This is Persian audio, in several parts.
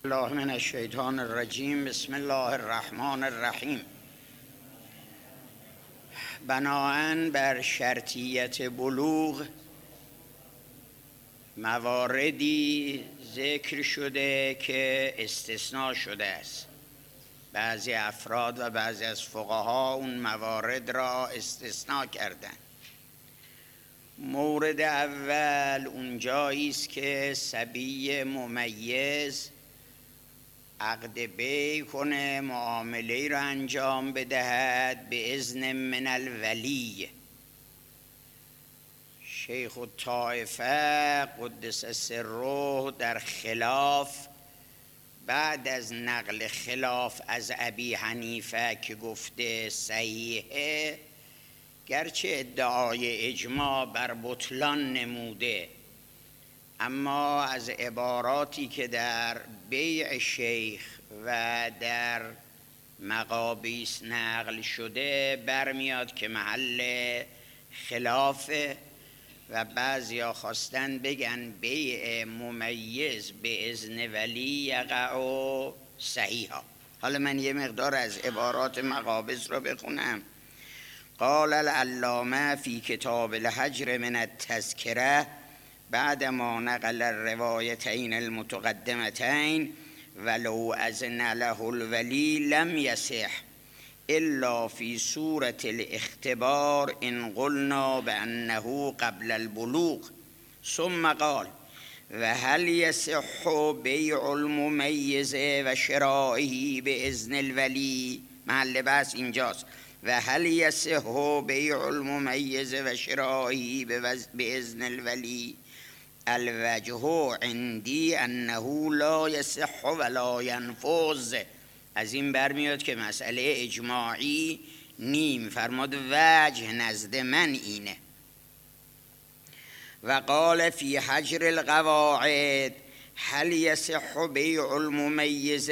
الله من الشیطان الرجیم. بسم الله الرحمن الرحیم. بناءً بر شرطیت بلوغ مواردی ذکر شده که استثناء شده است. بعضی افراد و بعضی از فقها اون موارد را استثناء کردند. مورد اول اون جایی است که صبی ممیز عقد بیع کنه، معامله را انجام بدهد به اذن من الولی. شیخ الطائفه قدس سره در خلاف، بعد از نقل خلاف از ابی حنیفه که گفته صحیحه، گرچه ادعای اجماع بر بطلان نموده، اما از عباراتی که در بیع شیخ و در مقابیس نقل شده برمیاد که محل خلافه و بعضیا خواستن بگن بیع ممیز به اذن ولی یقع صحیحا. حالا من یه مقدار از عبارات مقابس رو بخونم. قال العلامه فی کتاب الحجر من التذکره بعد ما نقل الروایتین المتقدمتین ولو اذن له الولی لم یصح الا فی صورة الاختبار ان قلنا بانه قبل البلوغ. ثم قال و هل یصح بیع الممیز و شرائه باذن الولی. محل بحث اینجاست. و هل یصح بیع الممیز و شرائه باذن الولی. الوجه عندی انه لا یصح ولا ینفذ. از این برمیاد که مسئله اجماعی نیم. فرماد وجه نزد من اینه. و قال فی حجر القواعد هل یصح بیع الممیز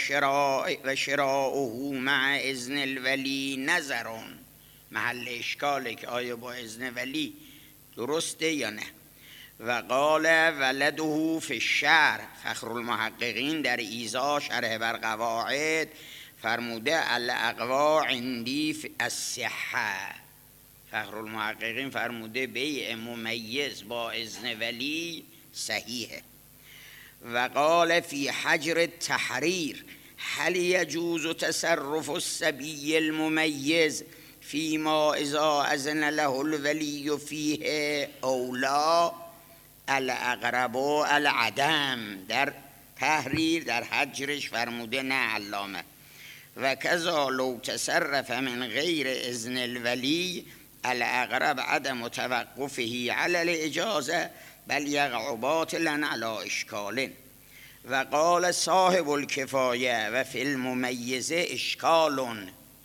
و شراؤه مع اذن الولی نظرون. محل اشکاله که آیا با اذن ولی درسته یا نه. و قال ولده فی الشرع. فخر المحققین در ایضاح شرح بر قواعد فرموده الاقوا عندی فی الصحه. فخر المحققین فرموده بیع ممیز با اذن ولی صحیحه. و قال فی حجر التحریر هل یجوز تصرف الصبی الممیز فیما اذا اذن له الولی فیه او لا. الاقرب العدم. در تحریر در حجرش فرموده نه علامه. و کذا لو تصرف من غیر اذن الولی الاقرب عدم توقفه علی الاجازه بل یقع باطلا علی اشکال. و قال صاحب الکفایه و فی الممیز اشکال.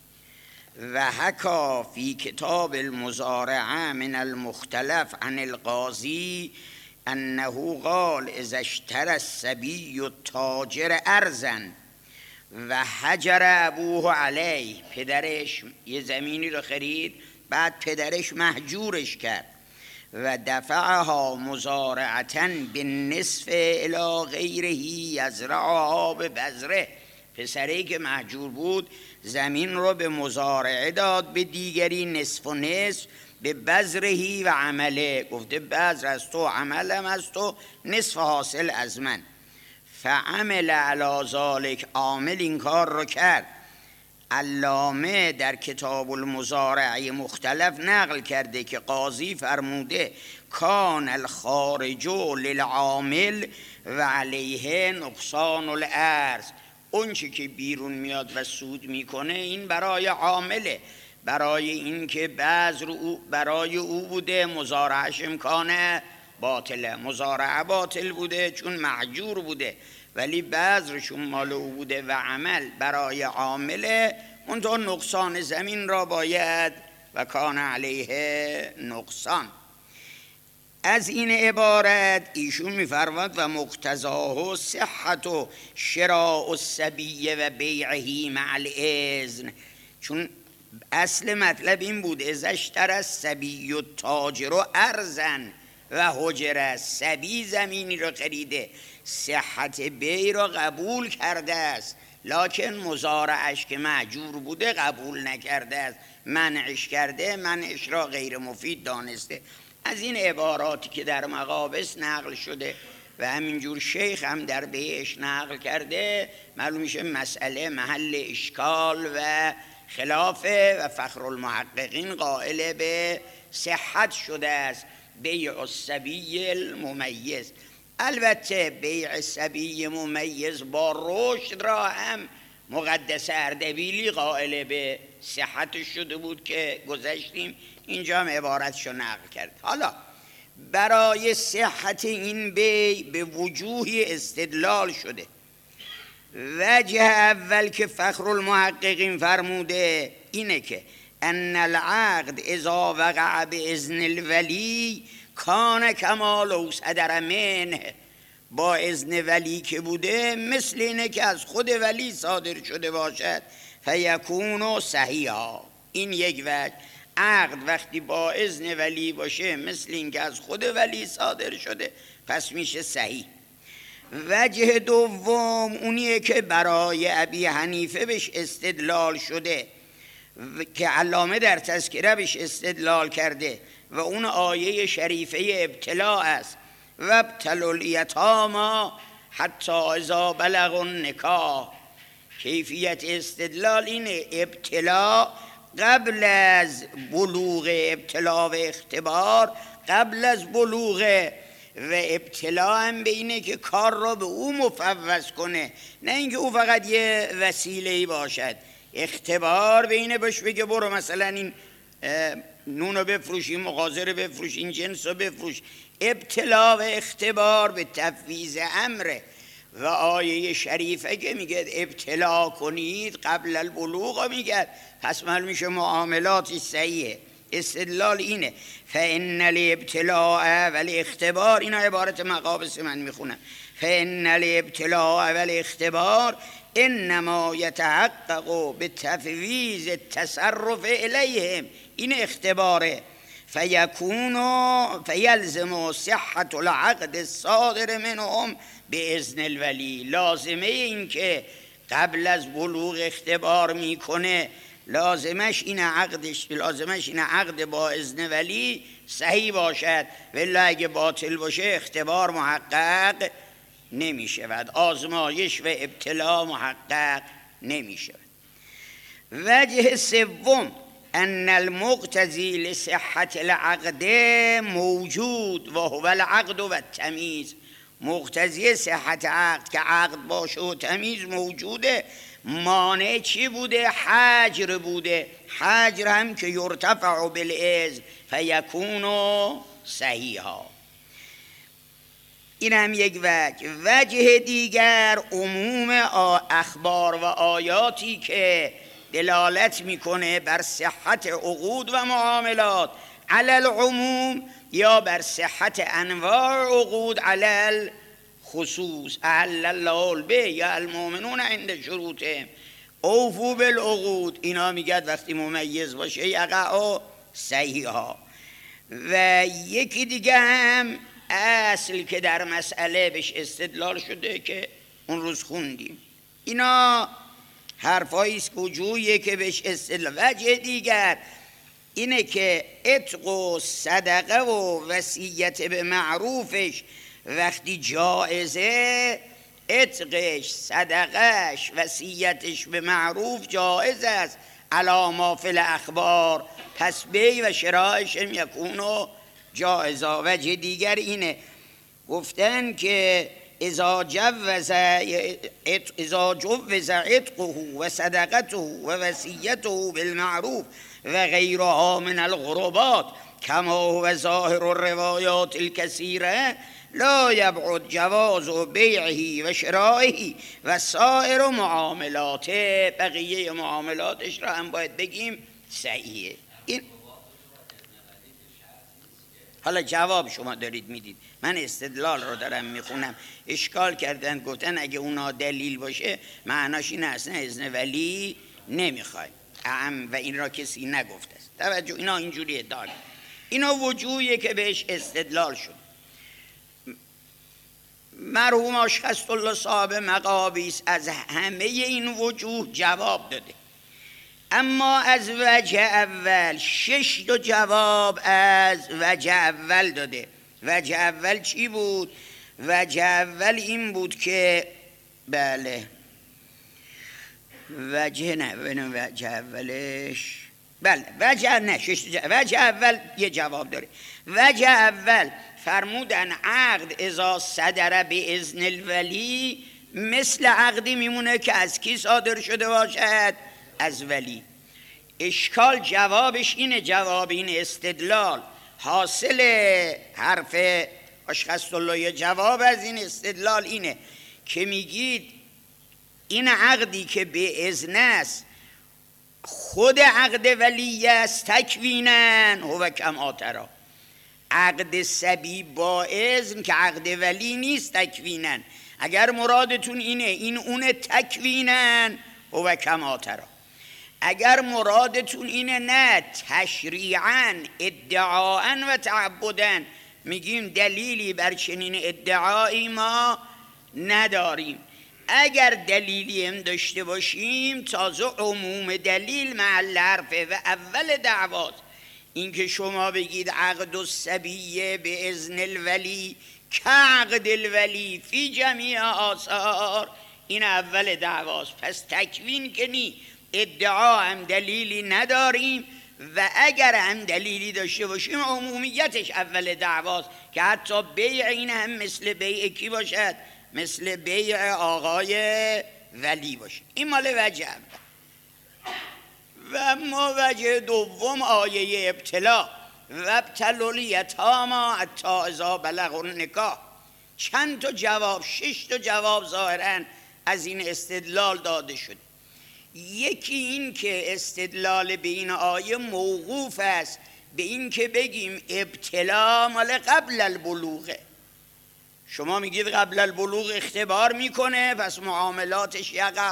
و حکا فی کتاب المزارعه من المختلف عن القاضی انه قال اذا اشترى الصبی التاجر ارضا و حجر ابوه علیه. پدرش یه زمینی رو خرید، بعد پدرش محجورش کرد و دفعها مزارعتا بالنصف الی غیره یزرعها ببذره. پسری که محجور بود زمین رو به مزارعه داد، به دیگری نصف و نصف، به بذرهی و عمله. گفته بذر از تو، عملم از تو، نصف حاصل از من. فعمل علی ذلک. عامل این کار رو کرد. علامه در کتاب المزارعه مختلف نقل کرده که قاضی فرموده کان الخارج للعامل و علیه نقصان الارض. اون چی که بیرون میاد و سود میکنه این برای عامله، برای این که بذر برای او بوده، مزارعش امکانه باطله. مزارعه باطل بوده چون محجور بوده، ولی بذر چون مال او بوده و عمل برای عامله. منتها نقصان زمین را باید و کان علیه نقصان. از این عبارت ایشون میفرماد و مقتضاه صحت و شراء الصبی و بیعه مع الاذن. چون اصل مطلب این بود اذا اشتری الصبی التاجر ارضا و حجره، سبی زمینی رو خریده، صحت بی رو قبول کرده است، لکن مزارعش که مأجور بوده قبول نکرده است، منعش کرده، منعش را غیر مفید دانسته. از این عباراتی که در مقابس نقل شده و همینجور شیخ هم در بهش نقل کرده معلوم میشه مسئله محل اشکال و خلافه و فخرالمحققین قائل به صحت شده است بیع الصبی الممیز. البته بیع صبی ممیز با رشد را هم مقدس اردبیلی قائل به صحت شده بود که گذشتیم، اینجا هم عبارتشو نقل کرد. حالا برای صحت این بیع به وجوهی استدلال شده. وجه اول که فخرالمحققین فرموده اینه که ان العقد اذا وقع باذن الولی کان کما لو صدر منه، با اذن ولی که بوده مثل اینه که از خود ولی صادر شده باشد، فیکون صحیحا. این یک وجه، عقد وقتی با اذن ولی باشه مثل این که از خود ولی صادر شده پس میشه صحیح. وجه دوم اونیه که برای ابی حنیفه بهش استدلال شده که علامه در تذکره بهش استدلال کرده و اون آیه شریفه ابتلا است، و ابتلوا الیتامی حتی اذا بلغوا النکاح. کیفیت استدلال اینه ابتلا قبل از بلوغ، ابتلا و اختبار قبل از بلوغ، و ابتلا هم به اینه که کار را به او مفوض کنه، نه اینکه او فقط یه وسیله‌ای باشد. اختبار به اینه بهش بگه برو مثلا این نون رو بفروش، این مغازه رو بفروش، این جنس رو بفروش. ابتلا و اختبار به تفویض امره، و آیه شریفه که میگه ابتلا کنید قبل البلوغ میگه، پس معلوم میشه معاملاتی صحیحه. استدلال اینه فان الابتلاء والاختبار، اینا عبارت مقابس من میخونم، فان الابتلاء والاختبار انما یتحقق بتفویض التصرف الیهم، این اختباره، فیلزم صحت العقد الصادر منهم باذن الولی. لازمه این که قبل از بلوغ اختبار میکنه لازمش این عقد با اذن ولی صحیح باشد، ولی اگه باطل باشه اختبار محقق نمی شود، آزمایش و ابتلا محقق نمی شود. وجه سوم ان المقتضی لصحت العقد موجود و هو العقد و التمیز. مقتضی صحت عقد که عقد باشه و تمیز موجوده، مانع چی بوده؟ حجر بوده. حجر هم که یرتفع بالاذن فیکون صحیحا. این هم یک وجه. وجه دیگر عموم اخبار و آیاتی که دلالت میکنه بر صحت عقود و معاملات علی العموم یا بر صحت انواع عقود علی الخصوص. احل الله البیع المؤمنون عند شروطهم اوفوا بالعقود، اینا میگه وقتی ممیز باشه یقع صحیحا. و یکی دیگه هم اصل که در مسئله بهش استدلال شده که اون روز خوندیم، اینا حرفایی است وجوهیه که بهش استدلال. وجه دیگر اینه که عتق و صدقه و وصیت به معروفش وقتی جایزه، عتقش، صدقش، وصیتش به معروف جایز است علی ما فی الاخبار، پس بیع و شرایش هم یکونو جایزا. وجه دیگر اینه گفتن که اذا جوز عتقه و صدقته و وصیته بالمعروف و غیرها من الغربات کما هو ظاهر الروایات الكثیره لا یبعد جواز بیعه و شرائه و سایر معاملاته. بقیه معاملاتش را هم باید بگیم صحیحه. این حالا جواب شما دارید میدید، من استدلال رو دارم میخونم. اشکال کردن گفتن اگه اونا دلیل باشه معناش این اصلا اذن ولی نمیخوای و این را کسی نگفته است. توجه، اینا اینجوری ادعا، اینا وجوهیه که بهش استدلال شد. مرحوم آشخص صاحب مقابیس از همه این وجوه جواب داده، اما از وجه اول 6 جواب از وجه اول داده. وجه اول چی بود؟ وجه اول این بود که بله وجه اولش بله وجه اول یه جواب داره. وجه اول فرمودن عقد اذا صدر به اذن الولی مثل عقدی میمونه که از کی صادر شده باشد؟ از ولی. اشکال جوابش اینه، جواب این استدلال حاصل حرف آشخص الله جواب از این استدلال اینه که میگید این عقدی که به اذن است خود عقد ولی است تکوینن هو کما تری. عقد صبی با اذن که عقد ولی نیست تکوینن. اگر مرادتون اینه این اونه تکوینن هو کما تری. اگر مرادتون اینه نه تشریعاً ادعاءً و تعبداً، میگیم دلیلی بر چنین ادعایی ما نداریم. اگر دلیلی هم داشته باشیم تازه عموم دلیل محل حرفه و اول دعواست. این که شما بگید عقد الصبیه به اذن الولی که عقد الولی فی جمیع آثار، این اول دعواست. پس تکوین که نی، ادعا هم دلیلی نداریم و اگر هم دلیلی داشته باشیم عمومیتش اول دعواست که حتی بیع این هم مثل بیع کی باشد؟ مثل بیع آقای ولی باشه. این مال وجه اول. و اما وجه دوم آیه ابتلا و ابتلوا الیتامی حتی اذا بلغوا النکاح. چند تا جواب، 6 تا جواب ظاهراً از این استدلال داده شده. یکی این که استدلال به این آیه موقوف است به این که بگیم ابتلا مال قبل البلوغه. شما میگید قبل البلوغ اختبار میکنه پس معاملاتش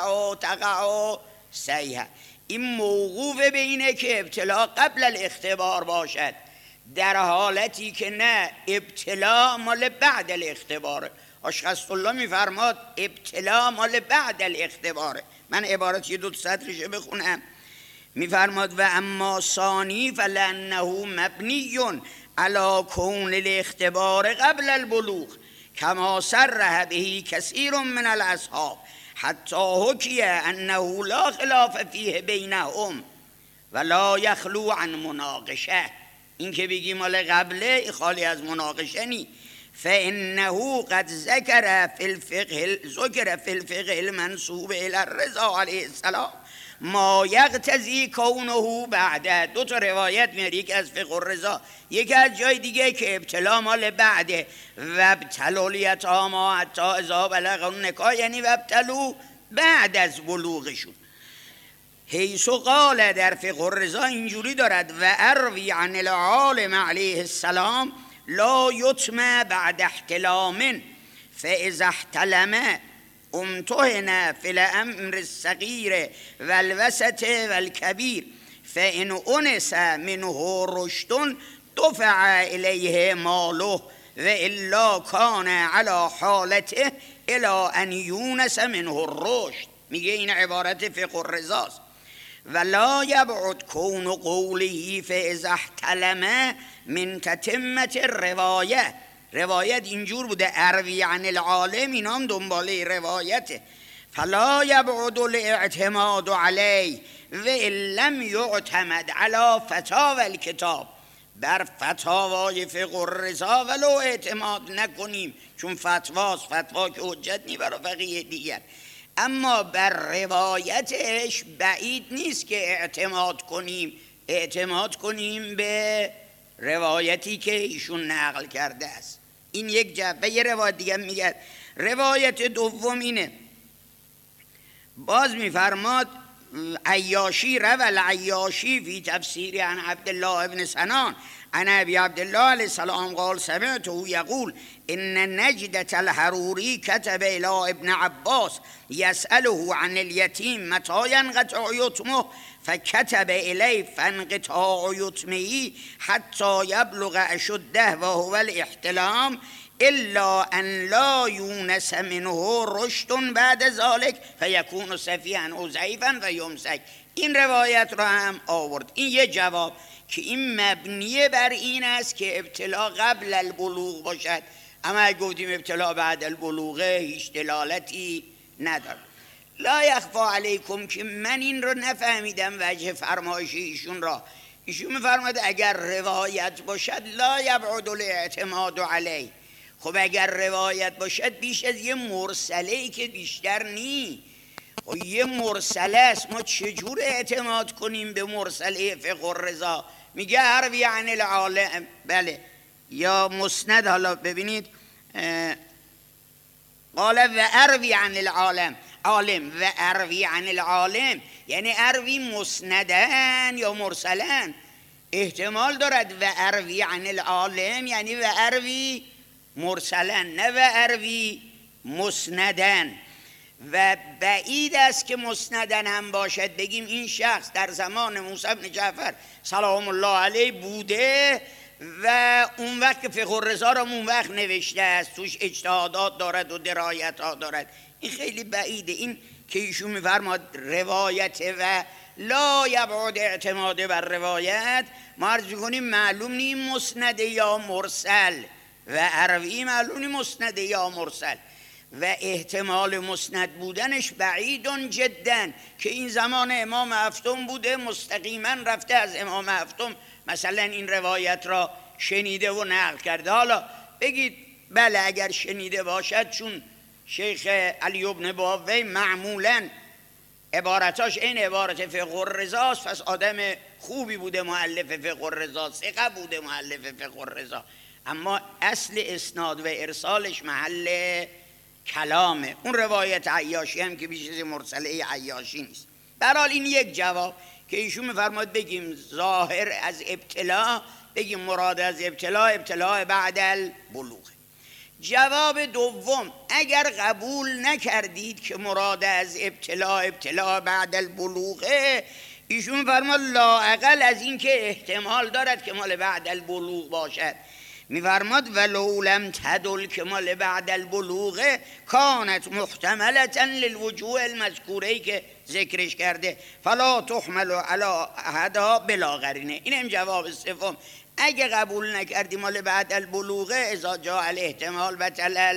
تقع صحیحه. این موقوف به اینه که ابتلا قبل الاختبار باشد، در حالتی که نه، ابتلا مال بعد الاختباره. آشخص الله میفرماد ابتلا مال بعد الاختباره. من عبارت یه 2 سطرش بخونم. میفرماد و اما ثانی فلانه مبنی علی کون الاختبار قبل البلوغ کما صرح به کثیر من الاصحاب حتی حکی انه لا خلاف فیه بینهم ولا یخلو عن مناقشه. این که بگی مال قبله خالی از مناقشه نی. فانه قد ذکر فی الفقه المنسوب الی الرضا علیه السلام ما یقتضی کونه بعد. 2 تا روایت میاره، یکی از فقه الرضا، یکی از جای دیگه که ابتلا مال بعده. و ابتلوا الیتامی حتی اذا بلغوا النکاح، یعنی و ابتلوا بعد از بلوغشون. حیث قال در فقه الرضا اینجوری دارد و اروی عن العالم علیه السلام لا یتم بعد احتلام فاذا احتلم امتحن فی الامر الصغیر والوسط والکبیر فان انس منه رشد دفع الیه ماله و الا کان علی حالته الی ان یونس منه الرشد. میگه این عبارت فقه الرضاست. ولا یبعد کون قوله فاذا احتلم من تتمه الروایه. روایت اینجور بوده اروی عن العالم، اینا هم دنباله روایته. فلا یبعد الاعتماد علیه و لم یعتمد علی فتاوی الکتاب. بر فتاوای فقه الرضا ولو اعتماد نکنیم چون فتواست، فتوا که حجت نی برای فقیه دیگر، اما بر روایتش بعید نیست که اعتماد کنیم به روایتی که ایشون نقل کرده است. این یک جبه. یه روایت دیگه میگه. روایت دوم اینه، باز میفرماد عیاشی روال عیاشی فی تفسیر عن عبدالله ابن سنان عن ابی عبدالله علیه السلام قال سمعته یقول ان نجدة الحروری کتب الى ابن عباس یسأله عن الیتیم متى ینقطع یتمه فکتب الی فانقطاع یتمه حتی یبلغ اشده و هو الاحتلام الا ان لا یونس منه رشد بعد ذلك فیکون سفیها او ضعیفا و یمسک. این روایت را هم آورد. این یه جواب که این مبنیه بر این است که ابتلا قبل البلوغ باشد، اما اگه گفتیم ابتلا بعد البلوغه هیچ دلالتی ندارد. لا یخفا علیکم که من این رو نفهمیدم وجه فرمایش ایشون را. ایشون میفرماید اگر روایت باشد لا یبعد الاعتماد علیه. خب اگر روایت باشد بیش از یه مرسله که بیشتر نی. خب یه مرسله است، ما چجور اعتماد کنیم به مرسله فقه الرضا؟ میگه اروی عن العالم، بله، یا مسند. حالا ببینید قال و اروی عن العالم عالم و اروی عن العالم، یعنی اروی مسندن یا مرسلن. احتمال دارد و اروی عن العالم یعنی و اروی مرسلن، نه و اروی مسندن. و بعید است که مسندن هم باشد بگیم این شخص در زمان موسی بن جعفر سلام الله علیه بوده و اون وقت که فقه الرضا را اون وقت نوشته است، توش اجتهادات دارد و درایت ها دارد. این خیلی بعیده. این که ایشون میفرماد روایت و لا یبعد اعتماد بر روایت، ما عرض کنیم معلوم نیم مسند یا مرسل، و اروی معلوم نیم مسند یا مرسل، و احتمال مسند بودنش بعیدون جدا که این زمان امام هفتم بوده، مستقیما رفته از امام هفتم مثلا این روایت را شنیده و نقل کرده. حالا بگید بله اگر شنیده باشد، چون شیخ علی بن بابوی معمولا عبارتاش این عبارت فقه الرضا است، پس آدم خوبی بوده مؤلف فقه الرضا، ثقه بوده مؤلف فقه الرضا، اما اصل اسناد و ارسالش محل کلامه. اون روایت عیاشی هم که بیش از مرسله عیاشی نیست. برحال این یک جواب که ایشون میفرماد بگیم ظاهر از ابتلا، بگیم مراد از ابتلا بعد البلوغ. جواب دوم، اگر قبول نکردید که مراد از ابتلا بعد البلوغه، ایشون میفرماد لااقل از این که احتمال دارد که مال بعد البلوغ باشد، میفرماد ولو لم تدل که مال بعد البلوغه کانت محتملتا للوجوه المذکوره که ذکرش کرده فلا تحمل علی احدها بلا قرینه. اینم جواب سوم. اگه قبول نکردی مال بعد البلوغه، اذا جاء الاحتمال بطل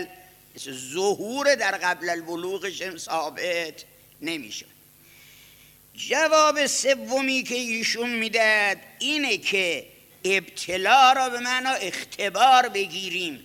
ظهور در قبل البلوغش ثابت نمیشه. جواب سومی که ایشون میداد اینه که ابتلا را به معنا اختبار بگیریم،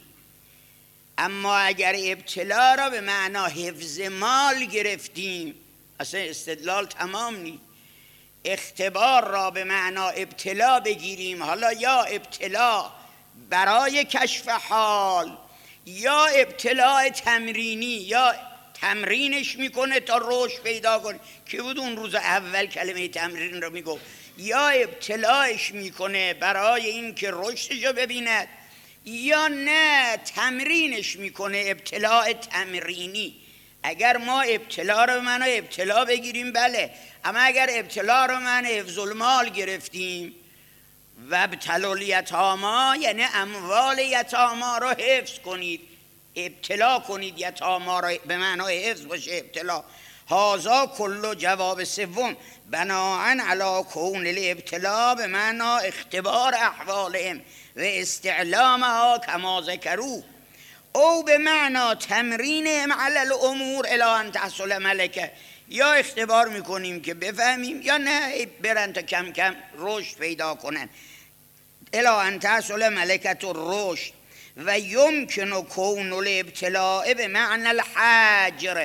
اما اگر ابتلا را به معنا حفظ مال گرفتیم اصلا استدلال تمام نیست. اختبار را به معنا ابتلا بگیریم، حالا یا ابتلا برای کشف حال یا ابتلا تمرینی، یا تمرینش میکنه تا رشد پیدا کنه، که بود اون روز اول کلمه تمرین رو میگفت، یا ابتلاش میکنه برای این که رشدش رو ببیند، یا نه تمرینش میکنه ابتلا تمرینی. اگر ما ابتلا رو به معنی ابتلا بگیریم بله، اما اگر ابتلا رو من حفظ المال گرفتیم و ابتلوا الیتامی یعنی اموال یتاما رو حفظ کنید، ابتلا کنید یتاما رو به معنای حفظ باشه ابتلا. هذا کل جواب سوم بناءً علی کون الابتلا به معنا اختبار احوالهم و استعلامها کما ذکروا، او به معنا تمرینهم علی الامور الی ان تحصل ملکه، یا اختبار میکنیم که بفهمیم، یا نه برن تا کم کم رشد پیدا کنن، الی ان تحصل ملکت الرشد. و یمکن کون الابتلاء به معنی الحجر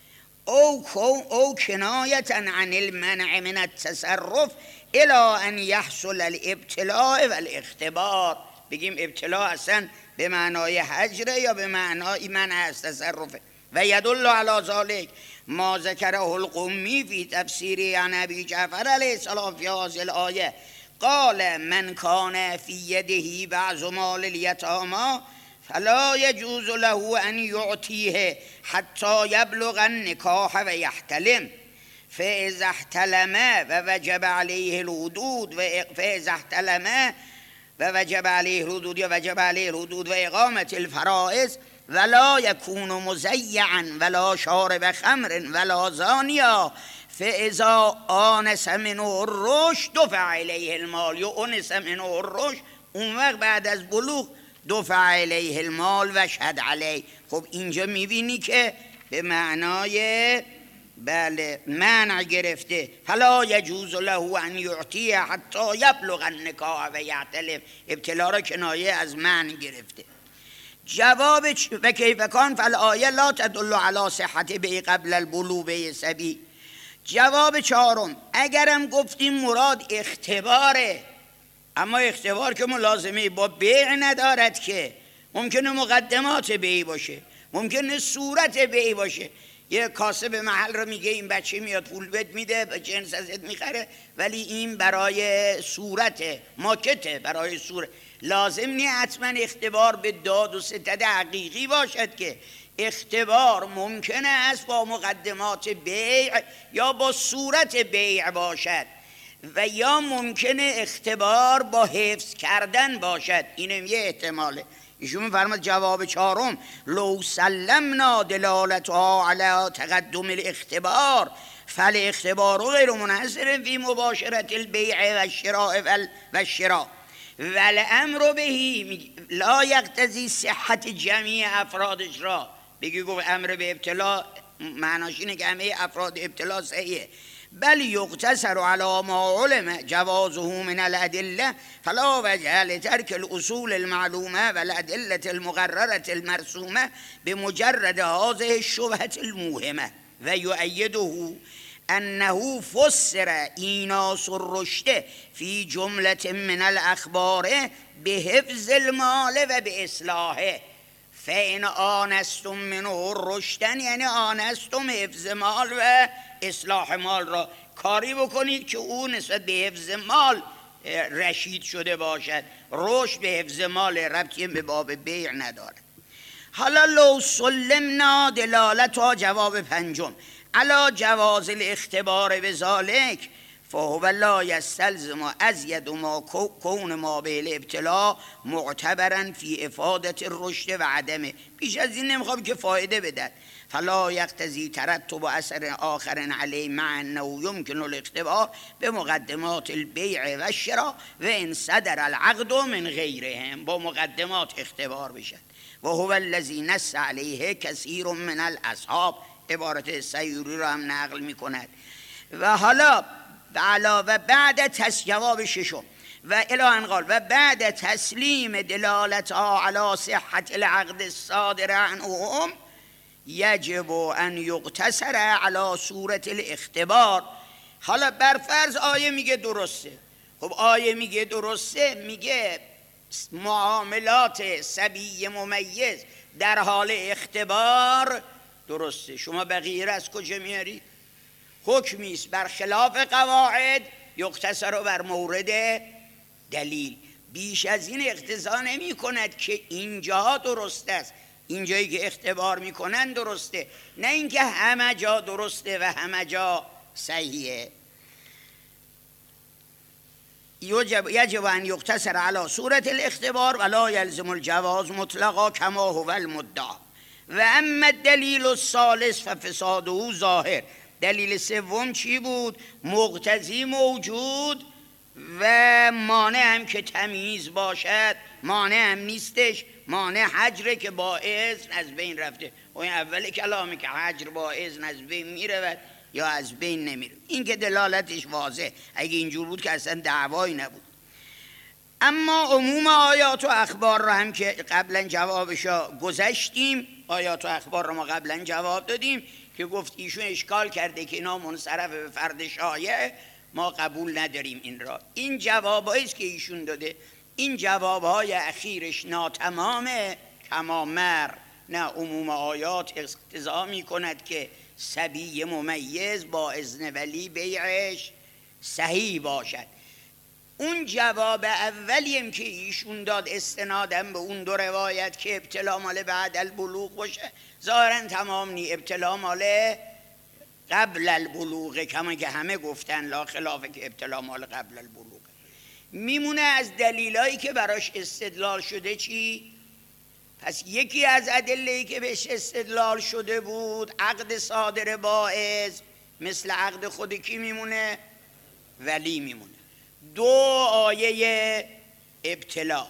او کنایتا عن المنع من التصرف الی ان یحصل الابتلاء و الاختبار. بگیم ابتلا اصلا به معنای حجر یا به معنای منع از تصرفه. و یدل علی ذلک ما ذکره القمی فی تفسیری عن ابی جعفر علیه السلام فی هذه الآیه قال من کان فی یده بعض مال الیتامی فلا یجوز له ان یعطیه حتی یبلغ النکاح و یحتلم، فاذا احتلم و وجب علیه الحدود و فاذا احتلم و وجب علیه الحدود یا وجب علیه الحدود و اقامت الفرائض ولا یکون مزیعا ولا شارب خمر ولا زانیا فاذا آنس منه الرشد دفع علیه المال یا آنس منه الرشد، اون وقت بعد از بلوغ دفع علیه المال و شهد علیه. خب اینجا میبینی که به معنای بله منع گرفته. فلا یجوز له ان یعطی حتی یبلغ النکاح و یعتلف، ابتلا را کنایه از منع گرفته. جواب و کیف کان فالآیه لا تدل علی صحت بیع قبل البلوغ بیع صبی. جواب چهارم، اگرم گفتیم مراد اختباره، اما اختبار که ملازمه با بیع ندارد که، ممکنه مقدمات بیع باشه، ممکنه صورت بیع باشه. یه کاسب محل رو میگه این بچه میاد پول بد میده و جنس ازت میخره، ولی این برای صورت ماکته، برای صورت. لازم نیست حتما اختبار به داد و ستد حقیقی باشد که اختبار ممکنه است با مقدمات بیع یا با صورت بیع باشد و یا ممکنه اختبار با حفظ کردن باشد. اینم یه احتماله. ایشون می‌فرماد جواب چهارم لو سلمنا دلالتها علی تقدم الاختبار فالاختبار غیر منحصر فی مباشرة البیع و الشراء والامر بهی لا یقتضی صحت جمیع افرادش را. بگی گفت امر به ابتلا معناش اینه که همه افراد ابتلا صحیحه، بل یقتصر علی ما علم جوازه من الادله فلا وجه لترک الاصول المعلومه و الادله المقرره المرسومه بمجرد هذه الشبهه الموهمه و یؤیده انه فسر ایناس الرشد فی جمله من الاخبار بحفظ المال و باصلاحه. فإن آنستم منه الرشدن یعنی آنستم حفظ مال و اصلاح مال را کاری بکنید که او نسبت به حفظ مال رشید شده باشد. رشد به حفظ مال ربطی به باب بیع ندارد. حالا لو سلمنا دلالتا جواب پنجم علی جواز الاختبار بذالک فهو لا یستلزم ازید ما کون ما به الابتلا معتبرا فی افادت الرشد و عدمه. بیش از این نمیخوام که فایده بدد. فلا یقتضی ترتب اثر آخر علی مع انه یمکن الاختبار به مقدمات البیع و الشراء و ان صدر العقد من غیرهم، با مقدمات اختبار بشد. و هو الذی نص علیه کثیر من الاصحاب، عبارت سیوری را هم نقل میکند. و حالا علاوه بعد جواب ششم و الی ان قال و بعد تسلیم دلالتها علی صحت العقد الصادر عنهم یجب ان یقتصر علی صورت الاختبار. حالا برفرض آیه میگه درسته. خب آیه میگه درسته، میگه معاملات صبی ممیز در حال اختبار درسته. شما بقیه را از کجا میاری؟ حکمی است بر خلاف قواعد یقتصر بر مورد دلیل. بیش از این اقتضا نمی کند که اینجا درست است، اینجایی که اختبار میکنن درسته، نه اینکه همه جا درسته و همه جا صحیحه. یجب ان یقتصر علی صورت الاختبار ولا یلزم الجواز مطلقا کما هو المدعا. و اما الدلیل الثالث ففساده ظاهر. دلیل سوم چی بود؟ مقتضی موجود و مانع هم که تمیز باشد مانع هم نیستش. مانع حجره که با اذن از بین رفته. اون اول کلامی که حجر با اذن از بین میره یا از بین نمیره. این که دلالتش واضح. اگه اینجور بود که اصلا دعوایی نبود. اما عموم آیات و اخبار را هم که قبلا جوابشا گذشتیم، آیات و اخبار را ما قبلا جواب دادیم که گفت ایشون اشکال کرده که اینا منصرف به فرد شایع، ما قبول نداریم این را. این جوابایی است که ایشون داده، این جوابهای اخیرش ناتمامه کما مر. نه عموم آیات اقتضا می کند که صبی ممیز با اذن ولی بیعش صحیح باشد. اون جواب اولیم که ایشون داد استنادم به اون دو روایت که ابتلا مال بعد البلوغ باشه، ظاهرا تمام نی، ابتلا مال قبل البلوغ، کما که همه گفتن لا خلافه که ابتلا مال قبل البلوغ. میمونه از دلیلایی که براش استدلال شده چی؟ پس یکی از ادله‌ای که بهش استدلال شده بود عقد صادر با اذن، مثل عقد خود کی میمونه؟ ولی میمونه. 2 آیه ابتلا.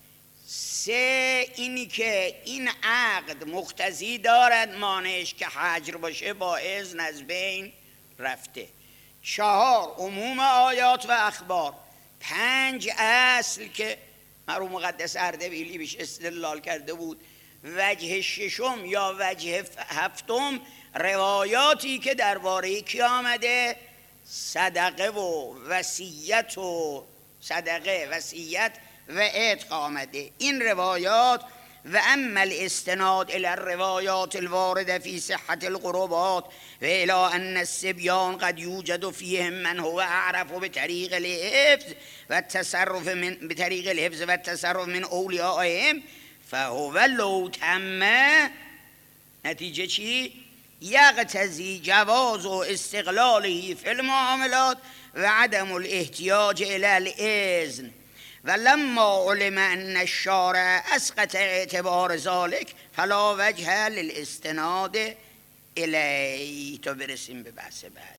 3 اینی که این عقد مقتضی دارد مانعش که حجر باشه با اذن از بین رفته. 4 عموم آیات و اخبار. 5 اصل که مرحوم مقدس اردبیلی بیش استدلال کرده بود. وجه 6 یا وجه 7 روایاتی که درباره کی آمده؟ صدقه و وصیت و عتق آمده. این روایات و اما الاستناد الى الروایات الوارده فی صحت القربات و الى ان الصبیان قد یوجد فیهم من هو اعرف بطریق الحفظ و التصرف من اولیائهم فهو لو تم. نتیجه چی؟ یقتضی جواز و استقلاله فی المعاملات و عدم الاحتیاج الى الاذن و لما علم ان الشارع اسقط اعتبار ذلك فلا وجه للاستناد الیه. تا برسیم به بحث بعد.